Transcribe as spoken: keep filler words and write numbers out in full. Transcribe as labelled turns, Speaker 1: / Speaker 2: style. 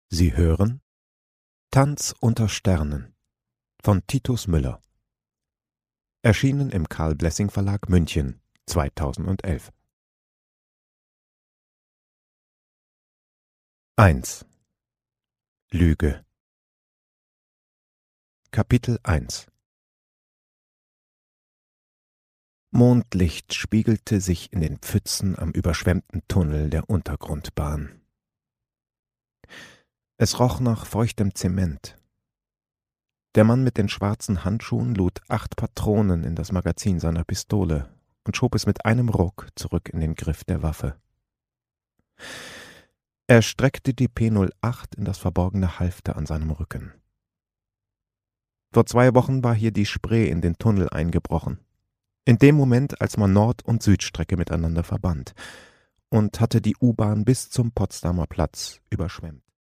Speaker 1: Sie hören Tanz unter Sternen von Titus Müller. Erschienen im Karl Blessing Verlag München zweitausendelf. eins. Lüge. Kapitel eins. Mondlicht spiegelte sich in den Pfützen am überschwemmten Tunnel der Untergrundbahn. Es roch nach feuchtem Zement. Der Mann mit den schwarzen Handschuhen lud acht Patronen in das Magazin seiner Pistole und schob es mit einem Ruck zurück in den Griff der Waffe. Er streckte die P null acht in das verborgene Halfter an seinem Rücken. Vor zwei Wochen war hier die Spree in den Tunnel eingebrochen, in dem Moment, als man Nord- und Südstrecke miteinander verband, und hatte die U-Bahn bis zum Potsdamer Platz überschwemmt.